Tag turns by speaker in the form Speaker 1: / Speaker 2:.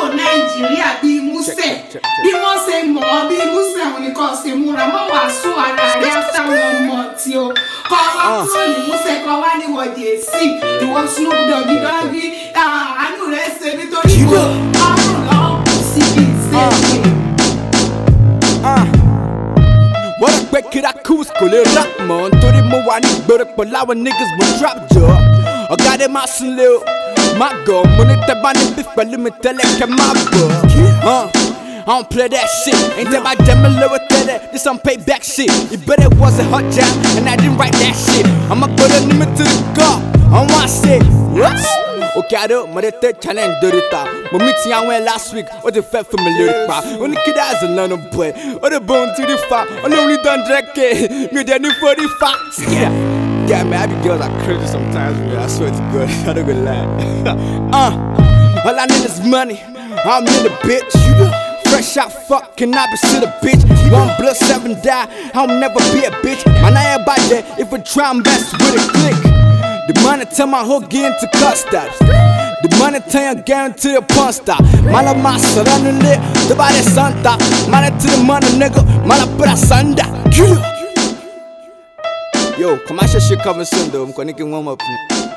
Speaker 1: Nàìjíríà bí Músẹ̀ bí wọ́n ṣe mọ̀ ọ́ bí Músẹ̀ òun ni kò ṣe múra mọ́ wàá sún ara rẹ̀ sáwọn ọmọ tí o kọ́ wá kúrò ní Músẹ̀ kọ́ wá ní wọ́dì èsì ìwọ Snoop Doggy Doggy àánú rẹ̀ ṣe nítorí kò ọrùn lọ sí ìṣẹ́yìn.
Speaker 2: What a quick kid I coos kò lè rap mọ́ nítorí mo wà ní ìgboro pẹ̀lú àwọn niggas mo trap jọ ọ̀gá dé máa sún lé o má gọ̀ mo ní tẹ́ bá ní beef pẹ̀lú mi tẹ́lẹ̀ kẹ́ má bọ̀. I don't play that shit. Ain't that my demon with that? This some payback shit. You bet it was a hot jam, and I didn't write that shit. I'ma put a limit to the car. I want shit. What? Okay, I do. My third challenge do it. My meeting I went last week. What the fat from a lyric bar? Only kid has a London boy. Or the bone to the fat. Only done drag it. Me the new 45. Yeah, man, I be girls are crazy sometimes. Man. I swear to God, I don't gonna lie. All I need is money. I'm in the bitch. Fresh out fucking opposite a bitch. 1 blood 7 die. I'll never be a bitch. Man, I ain't about that. If I try and mess with a click. The money turn my hook into custard. The money turn your guarantee a porn star. Man, I'm my son lit. The body Santa. Money to the money, nigga. Man, I put a sunda. Yo, come on, shit coming soon though. I'm gonna get warm up.